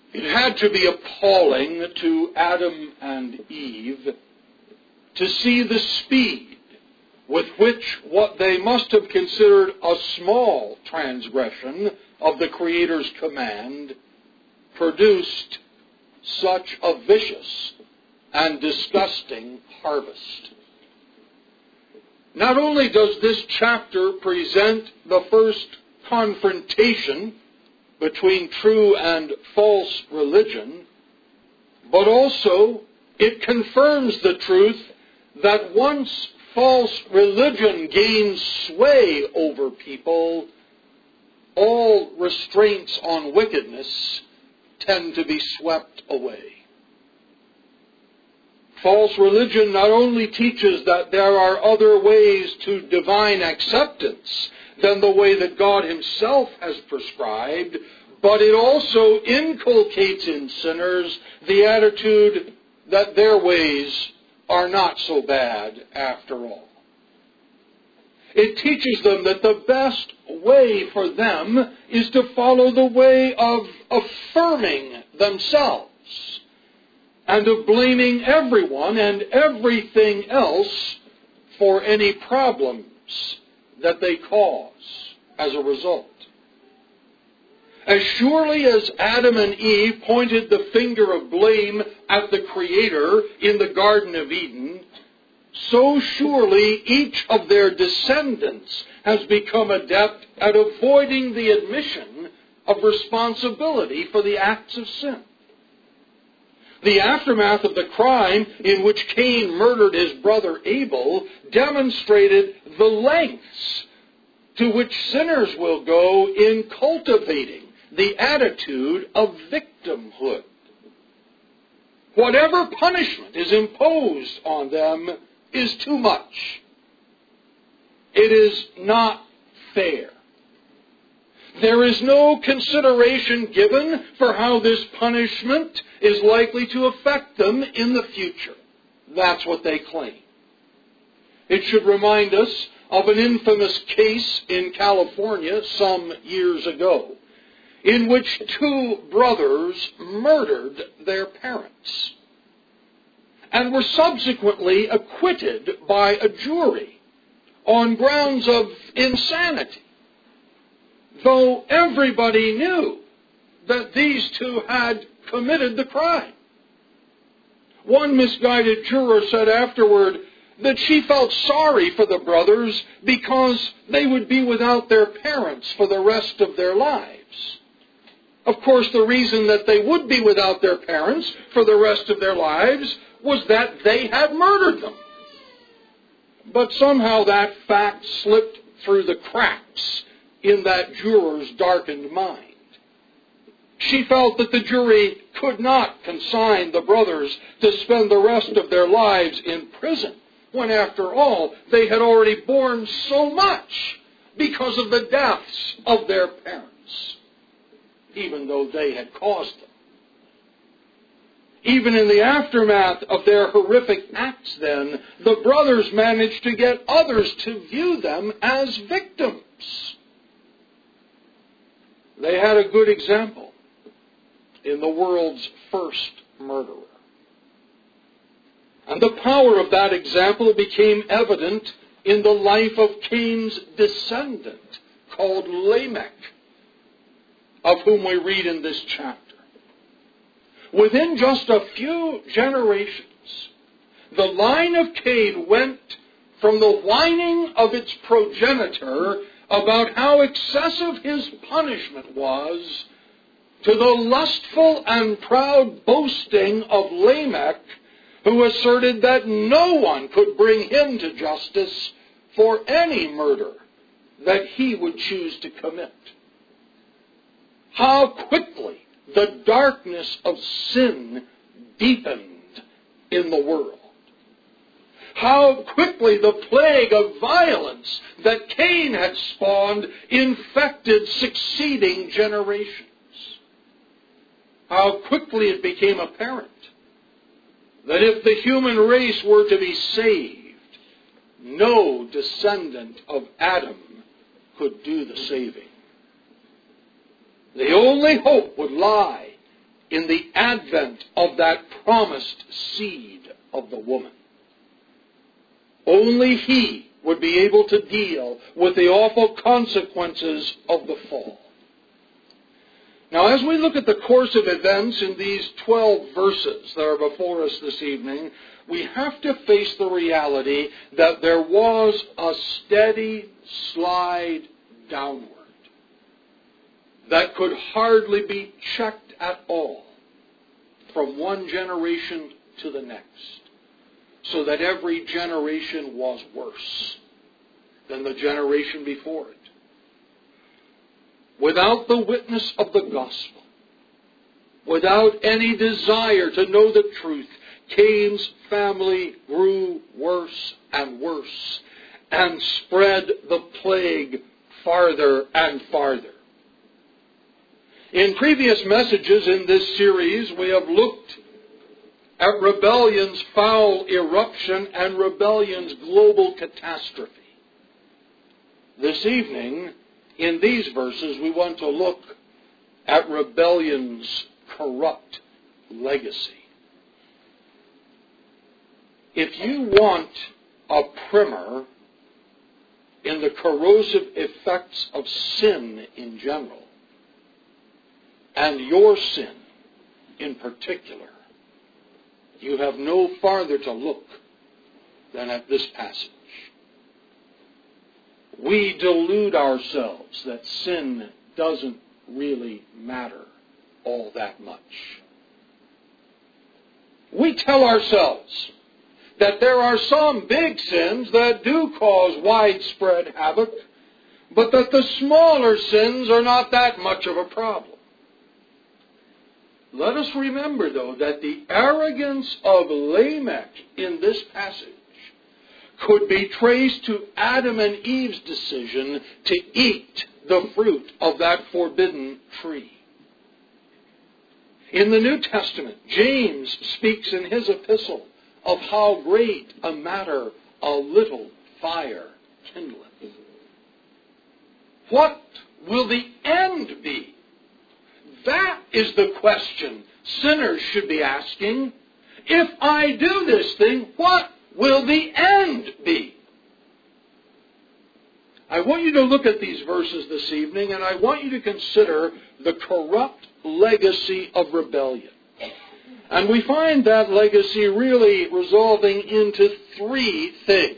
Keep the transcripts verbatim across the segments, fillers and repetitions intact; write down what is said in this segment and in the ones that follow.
It had to be appalling to Adam and Eve to see the speed with which what they must have considered a small transgression of the Creator's command produced such a vicious and disgusting harvest. Not only does this chapter present the first confrontation between true and false religion, but also it confirms the truth that once false religion gains sway over people, all restraints on wickedness tend to be swept away. False religion not only teaches that there are other ways to divine acceptance than the way that God Himself has prescribed, but it also inculcates in sinners the attitude that their ways are not so bad after all. It teaches them that the best way for them is to follow the way of affirming themselves and of blaming everyone and everything else for any problems that they cause as a result. As surely as Adam and Eve pointed the finger of blame at the Creator in the Garden of Eden, so surely each of their descendants has become adept at avoiding the admission of responsibility for the acts of sin. The aftermath of the crime in which Cain murdered his brother Abel demonstrated the lengths to which sinners will go in cultivating the attitude of victimhood. Whatever punishment is imposed on them is too much. It is not fair. There is no consideration given for how this punishment is likely to affect them in the future. That's what they claim. It should remind us of an infamous case in California some years ago, in which two brothers murdered their parents and were subsequently acquitted by a jury on grounds of insanity, though everybody knew that these two had committed the crime. One misguided juror said afterward that she felt sorry for the brothers because they would be without their parents for the rest of their lives. Of course, the reason that they would be without their parents for the rest of their lives was that they had murdered them. But somehow that fact slipped through the cracks in that juror's darkened mind. She felt that the jury could not consign the brothers to spend the rest of their lives in prison, when after all they had already borne so much because of the deaths of their parents, even though they had caused them. Even in the aftermath of their horrific acts then, the brothers managed to get others to view them as victims. They had a good example in the world's first murderer. And the power of that example became evident in the life of Cain's descendant, called Lamech, of whom we read in this chapter. Within just a few generations, the line of Cain went from the whining of its progenitor about how excessive his punishment was to the lustful and proud boasting of Lamech, who asserted that no one could bring him to justice for any murder that he would choose to commit. How quickly the darkness of sin deepened in the world. How quickly the plague of violence that Cain had spawned infected succeeding generations. How quickly it became apparent that if the human race were to be saved, no descendant of Adam could do the saving. The only hope would lie in the advent of that promised seed of the woman. Only he would be able to deal with the awful consequences of the fall. Now, as we look at the course of events in these twelve verses that are before us this evening, we have to face the reality that there was a steady slide downward that could hardly be checked at all from one generation to the next, so that every generation was worse than the generation before it. Without the witness of the gospel, without any desire to know the truth, Cain's family grew worse and worse and spread the plague farther and farther. In previous messages in this series, we have looked at rebellion's foul eruption and rebellion's global catastrophe. This evening, in these verses, we want to look at rebellion's corrupt legacy. If you want a primer in the corrosive effects of sin in general, and your sin in particular, you have no farther to look than at this passage. We delude ourselves that sin doesn't really matter all that much. We tell ourselves that there are some big sins that do cause widespread havoc, but that the smaller sins are not that much of a problem. Let us remember, though, that the arrogance of Lamech in this passage could be traced to Adam and Eve's decision to eat the fruit of that forbidden tree. In the New Testament, James speaks in his epistle of how great a matter a little fire kindleth. What will the end be? That is the question sinners should be asking. If I do this thing, what will the end be? I want you to look at these verses this evening, and I want you to consider the corrupt legacy of rebellion. And we find that legacy really resolving into three things.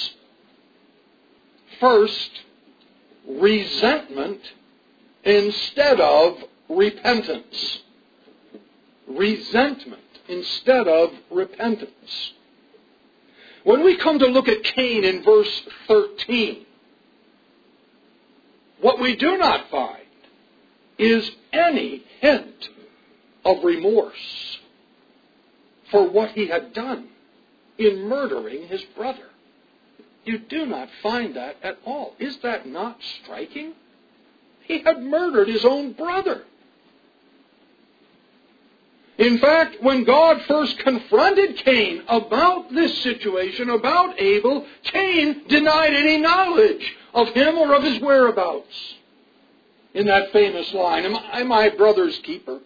First, resentment instead of repentance. Resentment instead of repentance. When we come to look at Cain in verse thirteen, what we do not find is any hint of remorse for what he had done in murdering his brother. You do not find that at all. Is that not striking? He had murdered his own brother. In fact, when God first confronted Cain about this situation, about Abel, Cain denied any knowledge of him or of his whereabouts. In that famous line, am I my brother's keeper?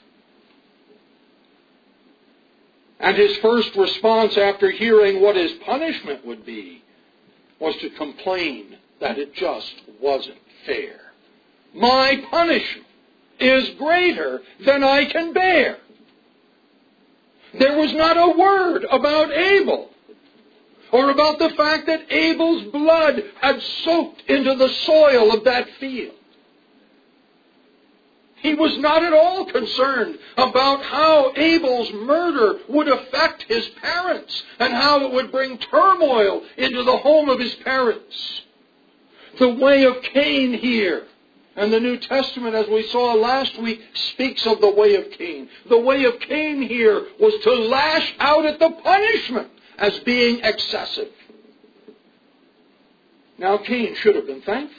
And his first response after hearing what his punishment would be was to complain that it just wasn't fair. My punishment is greater than I can bear. There was not a word about Abel, or about the fact that Abel's blood had soaked into the soil of that field. He was not at all concerned about how Abel's murder would affect his parents and how it would bring turmoil into the home of his parents. The way of Cain here, and the New Testament, as we saw last week, speaks of the way of Cain. The way of Cain here was to lash out at the punishment as being excessive. Now, Cain should have been thankful.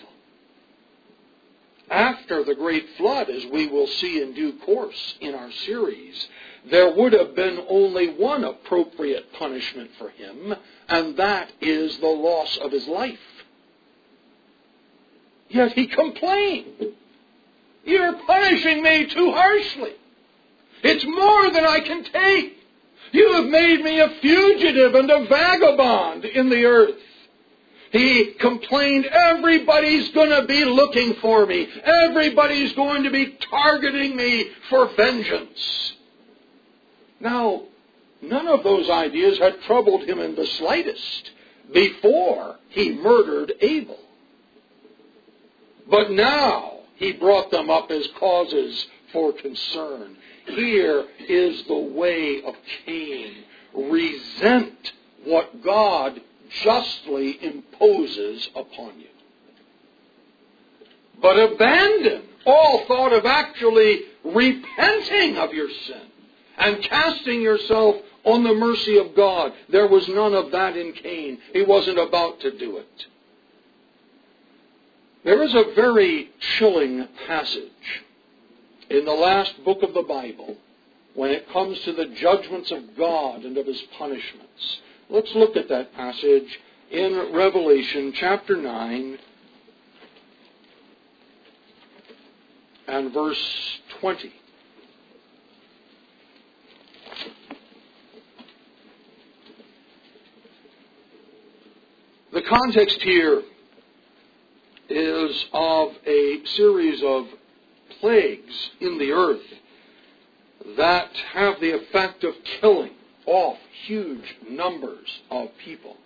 After the great flood, as we will see in due course in our series, there would have been only one appropriate punishment for him, and that is the loss of his life. Yet he complained. You're punishing me too harshly. It's more than I can take. You have made me a fugitive and a vagabond in the earth. He complained, everybody's going to be looking for me. Everybody's going to be targeting me for vengeance. Now, none of those ideas had troubled him in the slightest before he murdered Abel. But now he brought them up as causes for concern. Here is the way of Cain. Resent what God justly imposes upon you. But abandon all thought of actually repenting of your sin and casting yourself on the mercy of God. There was none of that in Cain. He wasn't about to do it. There is a very chilling passage in the last book of the Bible when it comes to the judgments of God and of His punishments. Let's look at that passage in Revelation chapter nine and verse twenty. The context here is of a series of plagues in the earth that have the effect of killing off huge numbers of people.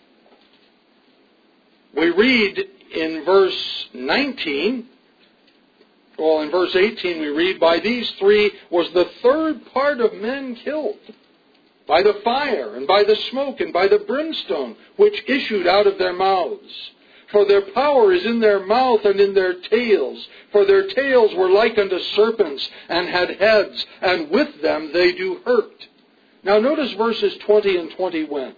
We read in verse nineteen, well, in verse eighteen we read, by these three was the third part of men killed, by the fire, and by the smoke, and by the brimstone, which issued out of their mouths. For their power is in their mouth and in their tails. For their tails were like unto serpents, and had heads, and with them they do hurt. Now notice verses twenty and twenty-one.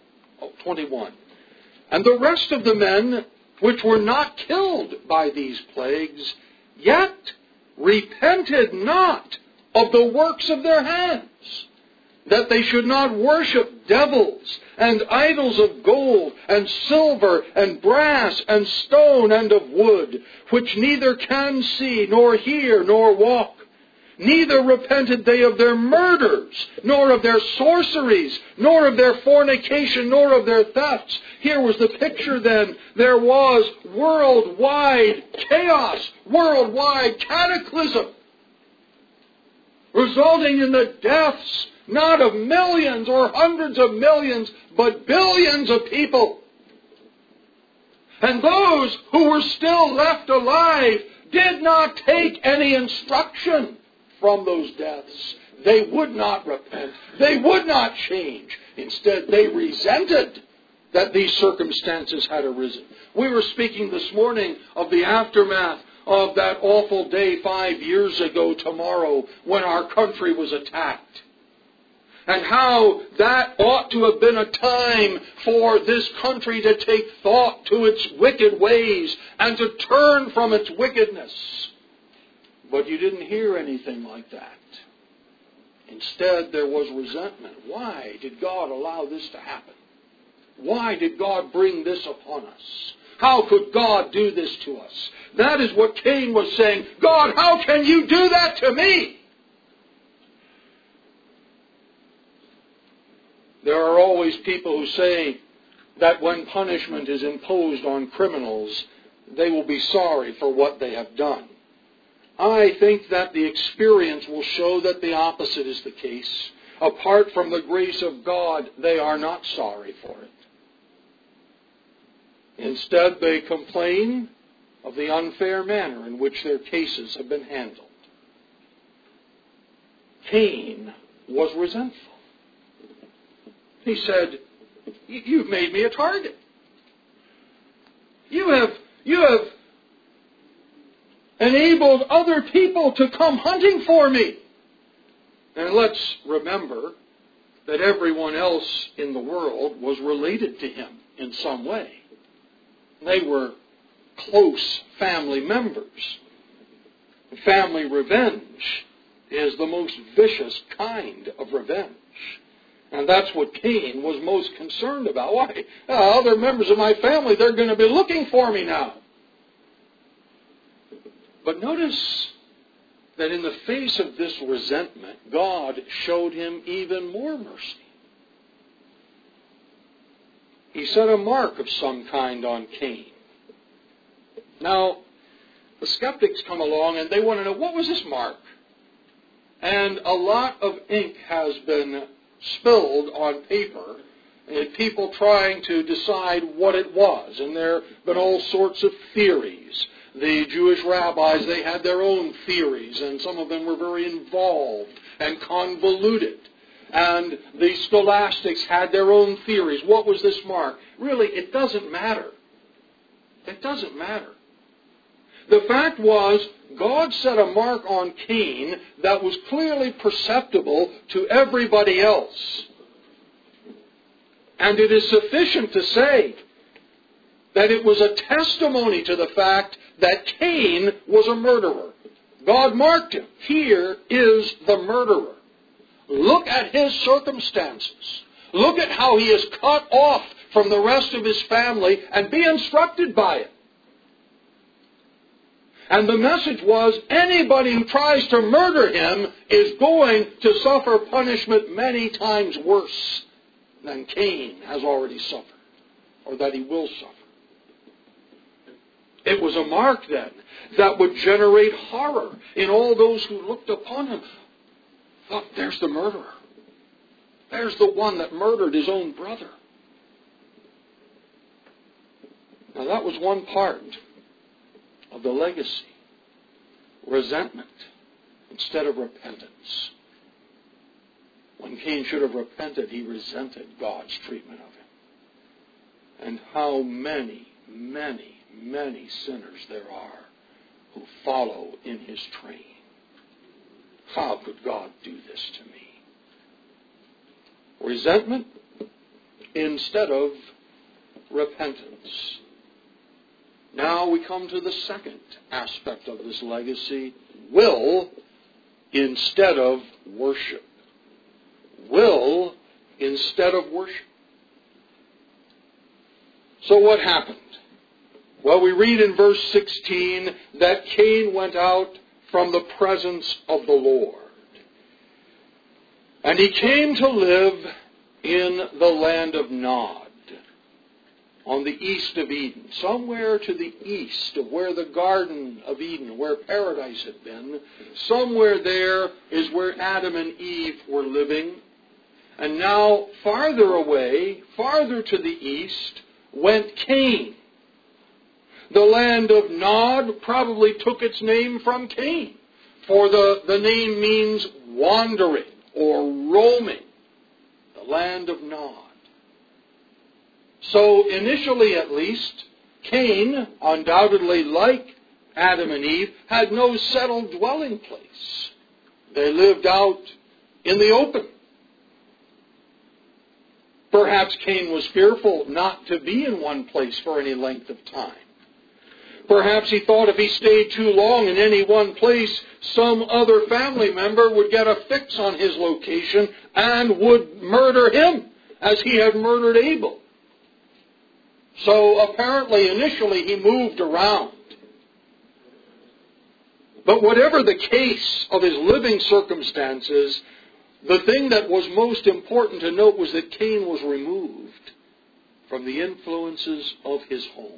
And the rest of the men which were not killed by these plagues, yet repented not of the works of their hands, that they should not worship devils and idols of gold and silver and brass and stone and of wood, which neither can see nor hear nor walk. Neither repented they of their murders, nor of their sorceries, nor of their fornication, nor of their thefts. Here was the picture then. There was worldwide chaos, worldwide cataclysm, resulting in the deaths not of millions or hundreds of millions, but billions of people. And those who were still left alive did not take any instruction from those deaths. They would not repent. They would not change. Instead, they resented that these circumstances had arisen. We were speaking this morning of the aftermath of that awful day five years ago tomorrow when our country was attacked. And how that ought to have been a time for this country to take thought to its wicked ways and to turn from its wickedness. But you didn't hear anything like that. Instead, there was resentment. Why did God allow this to happen? Why did God bring this upon us? How could God do this to us? That is what Cain was saying. God, how can you do that to me? There are always people who say that when punishment is imposed on criminals, they will be sorry for what they have done. I think that the experience will show that the opposite is the case. Apart from the grace of God, they are not sorry for it. Instead, they complain of the unfair manner in which their cases have been handled. Cain was resentful. He said, you've made me a target. You have, you have enabled other people to come hunting for me. And let's remember that everyone else in the world was related to him in some way. They were close family members. Family revenge is the most vicious kind of revenge. And that's what Cain was most concerned about. Why? Uh, other members of my family, they're going to be looking for me now. But notice that in the face of this resentment, God showed him even more mercy. He set a mark of some kind on Cain. Now, the skeptics come along and they want to know, what was this mark? And a lot of ink has been spilled on paper, and people trying to decide what it was. And there have been all sorts of theories. The Jewish rabbis, they had their own theories, and some of them were very involved and convoluted. And the scholastics had their own theories. What was this mark? Really, it doesn't matter. It doesn't matter. The fact was, God set a mark on Cain that was clearly perceptible to everybody else. And it is sufficient to say that it was a testimony to the fact that Cain was a murderer. God marked him. Here is the murderer. Look at his circumstances. Look at how he is cut off from the rest of his family, and be instructed by it. And the message was, anybody who tries to murder him is going to suffer punishment many times worse than Cain has already suffered, or that he will suffer. It was a mark then that would generate horror in all those who looked upon him. Look, there's the murderer. There's the one that murdered his own brother. Now that was one part of the legacy. Resentment instead of repentance. When Cain should have repented, he resented God's treatment of him. And how many, many, many sinners there are who follow in his train. How could God do this to me? Resentment instead of repentance. Now we come to the second aspect of this legacy. Will instead of worship. Will instead of worship. So what happened? Well, we read in verse sixteen that Cain went out from the presence of the Lord. And he came to live in the land of Nod, on the east of Eden, somewhere to the east of where the Garden of Eden, where paradise had been. Somewhere there is where Adam and Eve were living. And now, farther away, farther to the east, went Cain. The land of Nod probably took its name from Cain, for the, the name means wandering or roaming. The land of Nod. So initially at least, Cain, undoubtedly like Adam and Eve, had no settled dwelling place. They lived out in the open. Perhaps Cain was fearful not to be in one place for any length of time. Perhaps he thought if he stayed too long in any one place, some other family member would get a fix on his location and would murder him as he had murdered Abel. So apparently initially he moved around. But whatever the case of his living circumstances, the thing that was most important to note was that Cain was removed from the influences of his home,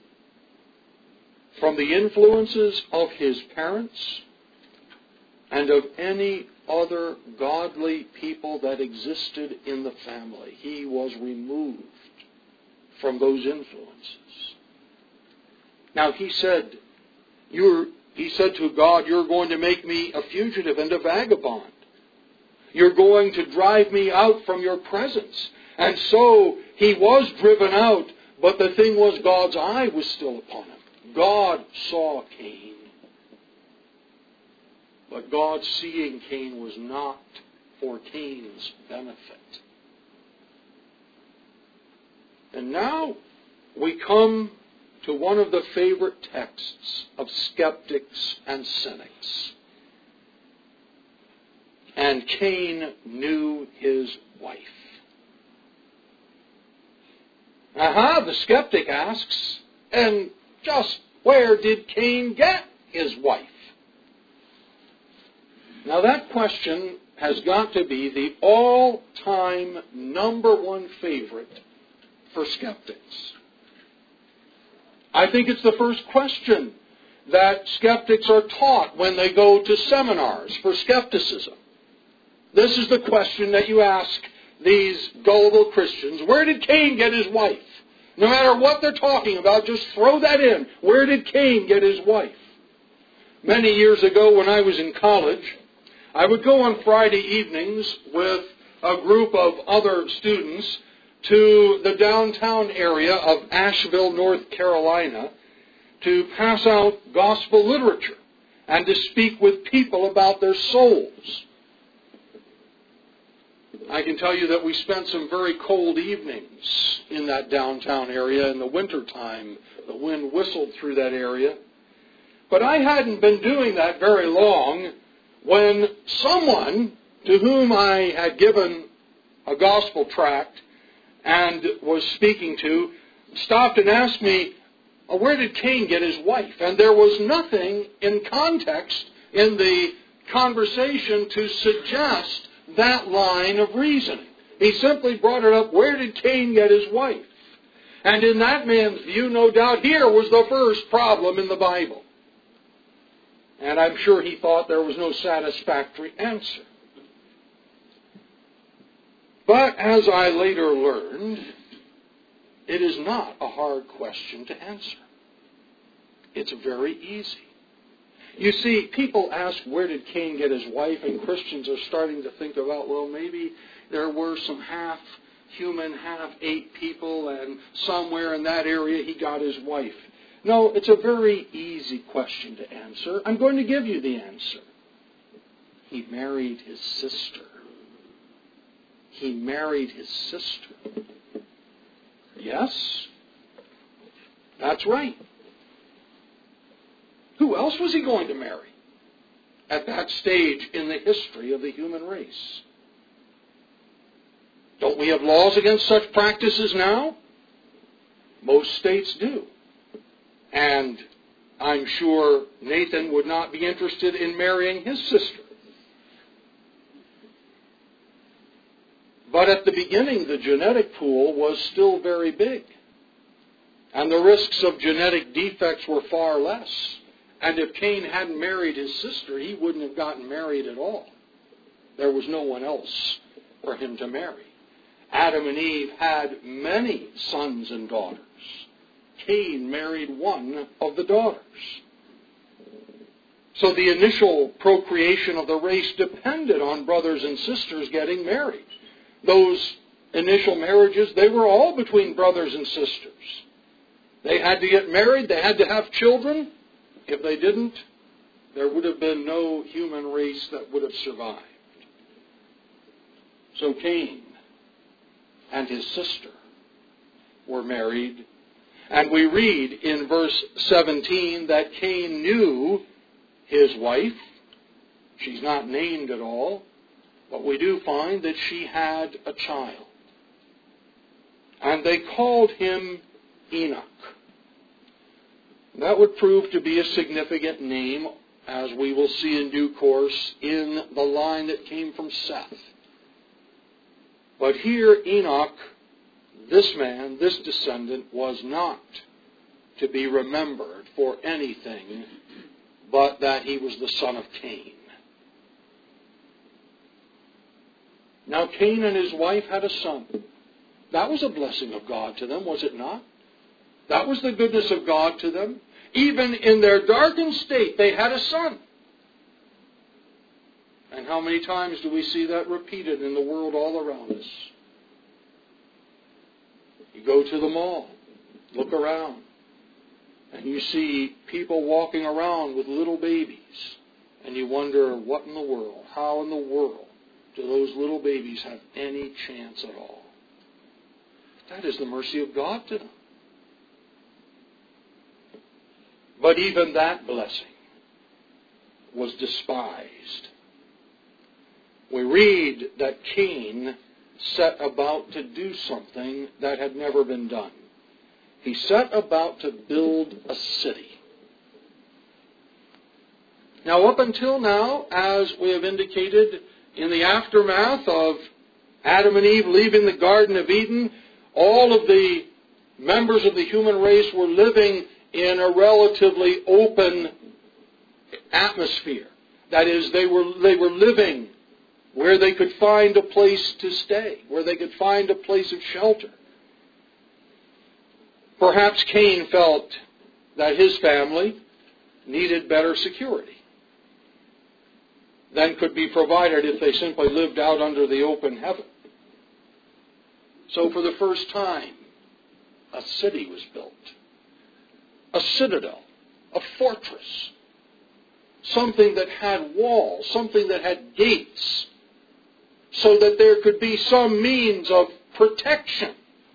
from the influences of his parents, and of any other godly people that existed in the family. He was removed from those influences. Now he said, you're, he said to God, you're going to make me a fugitive and a vagabond. You're going to drive me out from your presence. And so he was driven out, but the thing was God's eye was still upon him. God saw Cain. But God seeing Cain was not for Cain's benefit. And now we come to one of the favorite texts of skeptics and cynics. And Cain knew his wife. Aha, the skeptic asks, and just where did Cain get his wife? Now that question has got to be the all-time number one favorite for skeptics. I think it's the first question that skeptics are taught when they go to seminars for skepticism. This is the question that you ask these gullible Christians. Where did Cain get his wife? No matter what they're talking about, just throw that in. Where did Cain get his wife? Many years ago when I was in college, I would go on Friday evenings with a group of other students to the downtown area of Asheville, North Carolina, to pass out gospel literature and to speak with people about their souls. I can tell you that we spent some very cold evenings in that downtown area in the wintertime. The wind whistled through that area. But I hadn't been doing that very long when someone to whom I had given a gospel tract and was speaking to stopped and asked me, oh, where did Cain get his wife? And there was nothing in context in the conversation to suggest that line of reasoning. He simply brought it up, where did Cain get his wife? And in that man's view, no doubt, here was the first problem in the Bible. And I'm sure he thought there was no satisfactory answer. But as I later learned, it is not a hard question to answer. It's very easy. You see, people ask, where did Cain get his wife? And Christians are starting to think about, well, maybe there were some half-human, half-ape people, and somewhere in that area he got his wife. No, it's a very easy question to answer. I'm going to give you the answer. He married his sister. He married his sister. Yes, that's right. Who else was he going to marry at that stage in the history of the human race? Don't we have laws against such practices now? Most states do. And I'm sure Nathan would not be interested in marrying his sister. But at the beginning, the genetic pool was still very big. And the risks of genetic defects were far less. And if Cain hadn't married his sister, he wouldn't have gotten married at all. There was no one else for him to marry. Adam and Eve had many sons and daughters. Cain married one of the daughters. So the initial procreation of the race depended on brothers and sisters getting married. Those initial marriages, they were all between brothers and sisters. They had to get married, they had to have children. If they didn't, there would have been no human race that would have survived. So Cain and his sister were married. And we read in verse seventeen that Cain knew his wife. She's not named at all, but we do find that she had a child. And they called him Enoch. That would prove to be a significant name, as we will see in due course, in the line that came from Seth. But here Enoch, this man, this descendant, was not to be remembered for anything but that he was the son of Cain. Now Cain and his wife had a son. That was a blessing of God to them, was it not? That was the goodness of God to them. Even in their darkened state, they had a son. And how many times do we see that repeated in the world all around us? You go to the mall, look around, and you see people walking around with little babies. And you wonder, what in the world, how in the world do those little babies have any chance at all? That is the mercy of God to them. But even that blessing was despised. We read that Cain set about to do something that had never been done. He set about to build a city. Now, up until now, as we have indicated, in the aftermath of Adam and Eve leaving the Garden of Eden, all of the members of the human race were living in a relatively open atmosphere. That is, they were, they were living where they could find a place to stay, where they could find a place of shelter. Perhaps Cain felt that his family needed better security than could be provided if they simply lived out under the open heaven. So for the first time, a city was built. A citadel, a fortress, something that had walls, something that had gates, so that there could be some means of protection.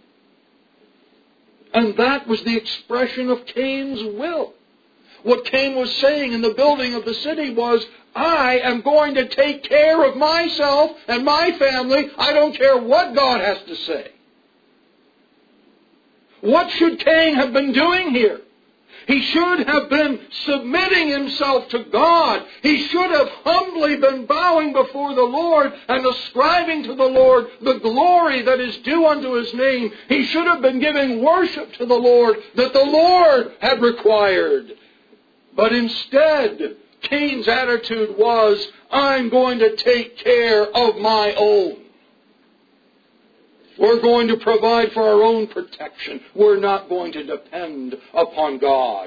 And that was the expression of Cain's will. What Cain was saying in the building of the city was, I am going to take care of myself and my family. I don't care what God has to say. What should Cain have been doing here? He should have been submitting himself to God. He should have humbly been bowing before the Lord and ascribing to the Lord the glory that is due unto His name. He should have been giving worship to the Lord that the Lord had required. But instead, Cain's attitude was, I'm going to take care of my own. We're going to provide for our own protection. We're not going to depend upon God.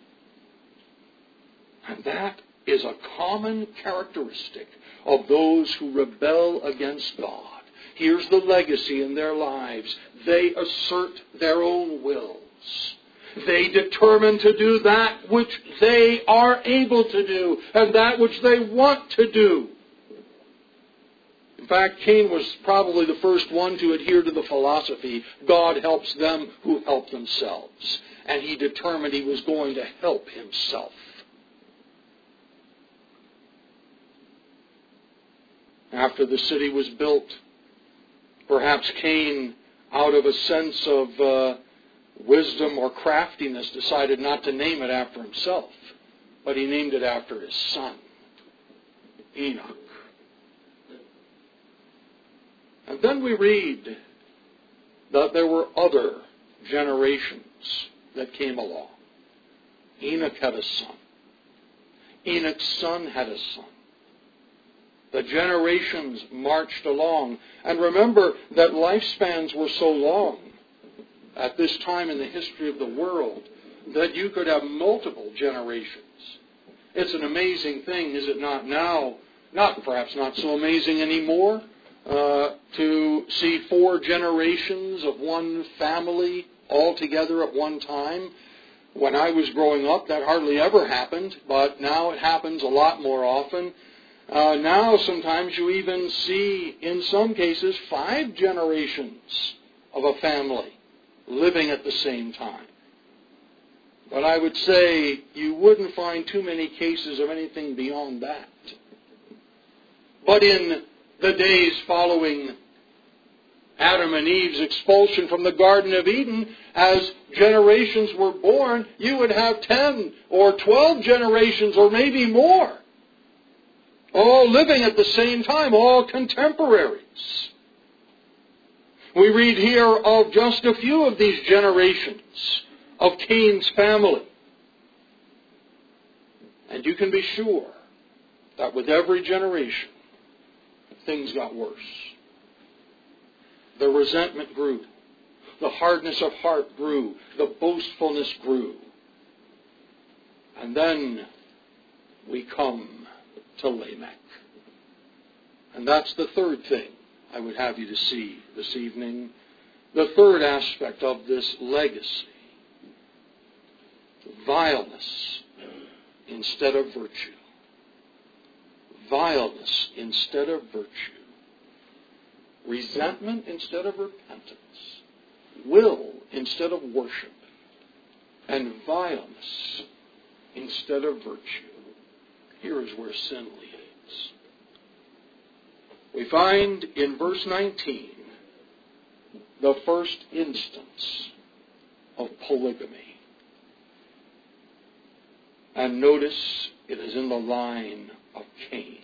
And that is a common characteristic of those who rebel against God. Here's the legacy in their lives. They assert their own wills. They determine to do that which they are able to do and that which they want to do. In fact, Cain was probably the first one to adhere to the philosophy, God helps them who help themselves. And he determined he was going to help himself. After the city was built, perhaps Cain, out of a sense of uh, wisdom or craftiness, decided not to name it after himself, but he named it after his son, Enoch. And then we read that there were other generations that came along. Enoch had a son. Enoch's son had a son. The generations marched along. And remember that lifespans were so long at this time in the history of the world that you could have multiple generations. It's an amazing thing, is it not now? Not perhaps not so amazing anymore. Uh, to see four generations of one family all together at one time. When I was growing up, that hardly ever happened, but now it happens a lot more often. Uh, now sometimes you even see, in some cases, five generations of a family living at the same time. But I would say you wouldn't find too many cases of anything beyond that. But in the days following Adam and Eve's expulsion from the Garden of Eden, as generations were born, you would have ten or twelve generations or maybe more, all living at the same time, all contemporaries. We read here of just a few of these generations of Cain's family. And you can be sure that with every generation, things got worse. The resentment grew. The hardness of heart grew. The boastfulness grew. And then we come to Lamech. And that's the third thing I would have you to see this evening. The third aspect of this legacy. Vileness instead of virtue. Vileness instead of virtue. Resentment instead of repentance. Will instead of worship. And vileness instead of virtue. Here is where sin leads. We find in verse nineteen the first instance of polygamy. And notice It is in the line of Cain.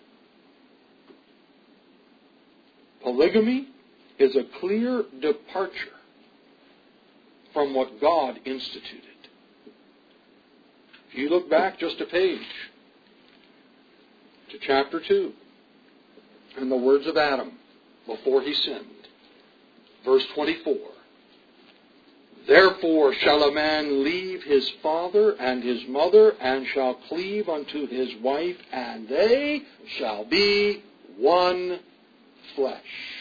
Polygamy is a clear departure from what God instituted. If you look back just a page to chapter two, and the words of Adam before he sinned, verse twenty-four, therefore shall a man leave his father and his mother, and shall cleave unto his wife, and they shall be one flesh.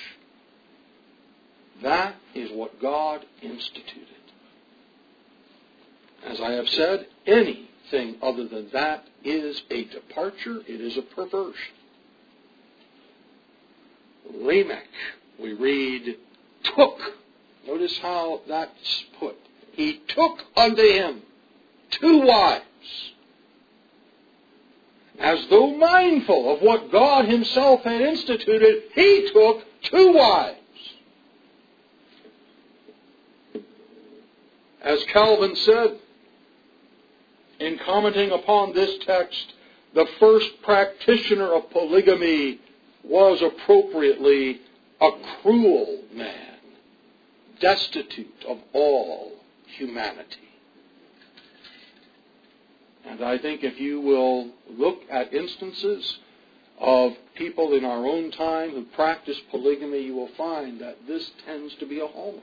That is what God instituted. As I have said, anything other than that is a departure. It is a perversion. Lamech, we read, took. Notice how that's put. He took unto him two wives, as though mindful of what God himself had instituted. He took two wives. As Calvin said, in commenting upon this text, the first practitioner of polygamy was appropriately a cruel man, destitute of all humanity. And I think if you will look at instances of people in our own time who practice polygamy, you will find that this tends to be a hallmark.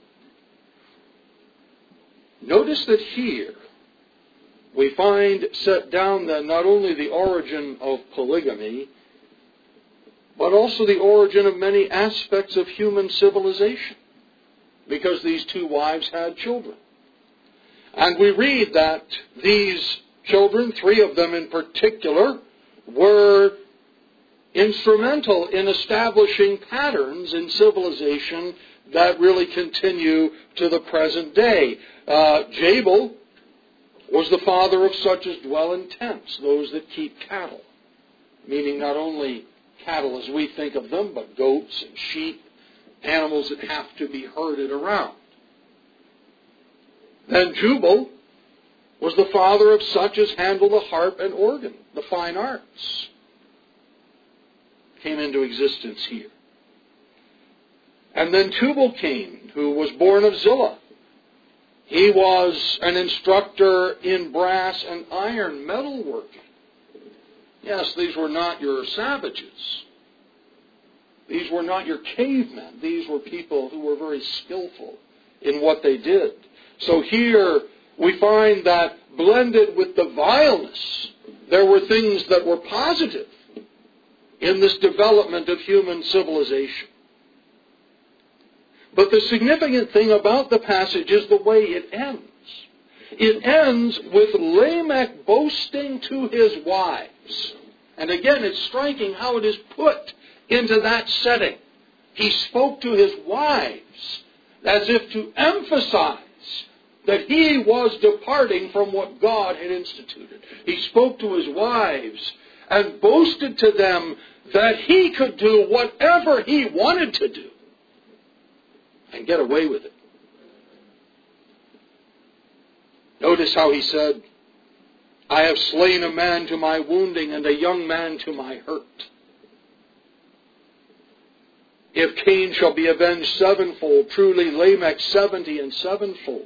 Notice that here we find set down then not only the origin of polygamy, but also the origin of many aspects of human civilization, because these two wives had children. And we read that these children, three of them in particular, were instrumental in establishing patterns in civilization that really continue to the present day. Uh, Jabal was the father of such as dwell in tents, those that keep cattle, meaning not only cattle as we think of them, but goats and sheep, animals that have to be herded around. Then Jubal was the father of such as handle the harp and organ, the fine arts. Came into existence here. And then Tubal-Cain, who was born of Zillah. He was an instructor in brass and iron metalworking. Yes, these were not your savages. These were not your cavemen. These were people who were very skillful in what they did. So here we find that blended with the vileness, there were things that were positive in this development of human civilization. But the significant thing about the passage is the way it ends. It ends with Lamech boasting to his wives. And again, it's striking how it is put into that setting. He spoke to his wives as if to emphasize that he was departing from what God had instituted. He spoke to his wives and boasted to them that he could do whatever he wanted to do and get away with it. Notice how he said, I have slain a man to my wounding and a young man to my hurt. If Cain shall be avenged sevenfold, truly Lamech seventy and sevenfold.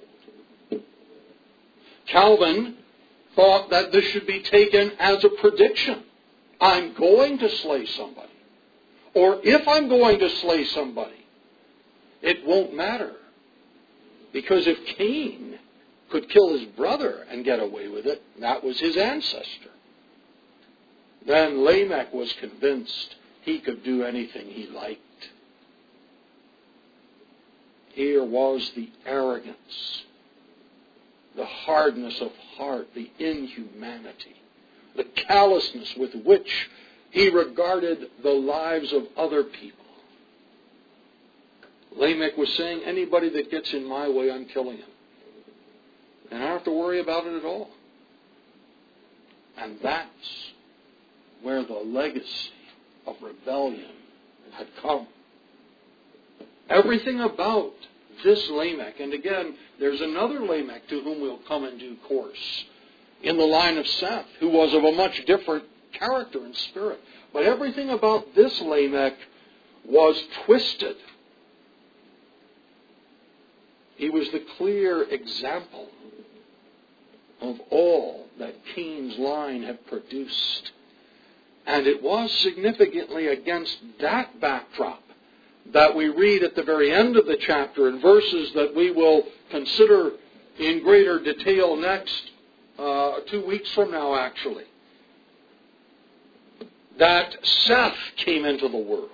Calvin thought that this should be taken as a prediction. I'm going to slay somebody. Or if I'm going to slay somebody, it won't matter. Because if Cain could kill his brother and get away with it, that was his ancestor. Then Lamech was convinced he could do anything he liked. Here was the arrogance, the hardness of heart, the inhumanity, the callousness with which he regarded the lives of other people. Lamech was saying, anybody that gets in my way, I'm killing him. And I don't have to worry about it at all. And that's where the legacy of rebellion had come. Everything about this Lamech, and again, there's another Lamech to whom we'll come in due course. in the line of Seth, who was of a much different character and spirit. But everything about this Lamech was twisted. He was the clear example of all that Cain's line had produced. And it was significantly against that backdrop that we read at the very end of the chapter in verses that we will consider in greater detail next, uh, two weeks from now actually, that Seth came into the world.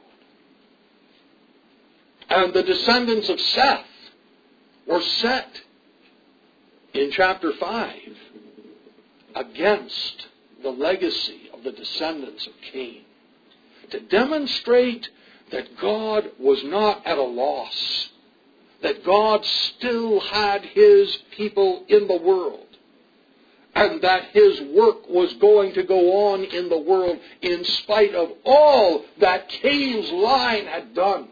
And the descendants of Seth were set in chapter five against the legacy of the descendants of Cain, to demonstrate that God was not at a loss, that God still had His people in the world, and that His work was going to go on in the world in spite of all that Cain's line had done.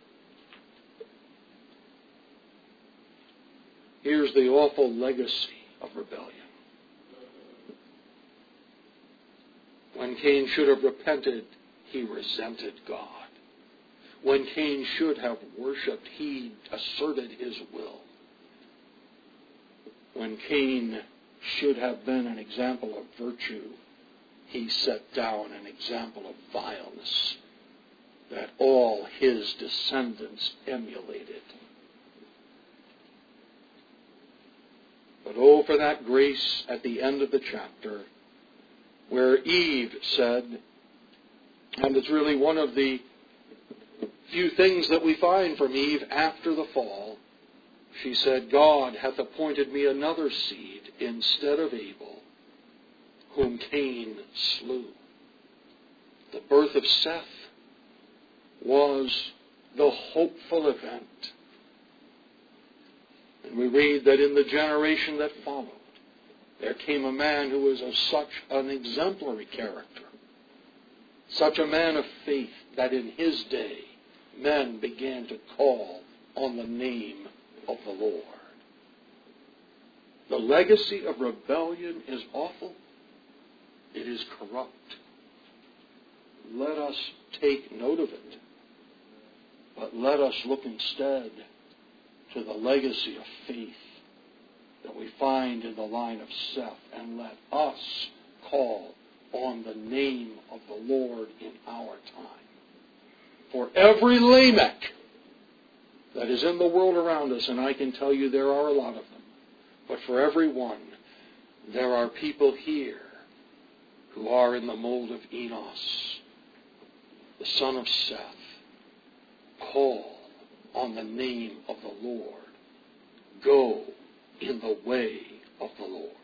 Here's the awful legacy of rebellion. When Cain should have repented, he resented God. When Cain should have worshipped, he asserted his will. When Cain should have been an example of virtue, he set down an example of vileness that all his descendants emulated. But oh, for that grace at the end of the chapter where Eve said, and it's really one of the few things that we find from Eve after the fall, she said, God hath appointed me another seed instead of Abel, whom Cain slew. The birth of Seth was the hopeful event. And we read that in the generation that followed, there came a man who was of such an exemplary character, such a man of faith, that in his day men began to call on the name of the Lord. The legacy of rebellion is awful. It is corrupt. Let us take note of it. But let us look instead to the legacy of faith that we find in the line of Seth, and let us call on the name of the Lord in our time. For every Lamech that is in the world around us, and I can tell you there are a lot of them, but for every one, there are people here who are in the mold of Enos, the son of Seth. Call on the name of the Lord. Go in the way of the Lord.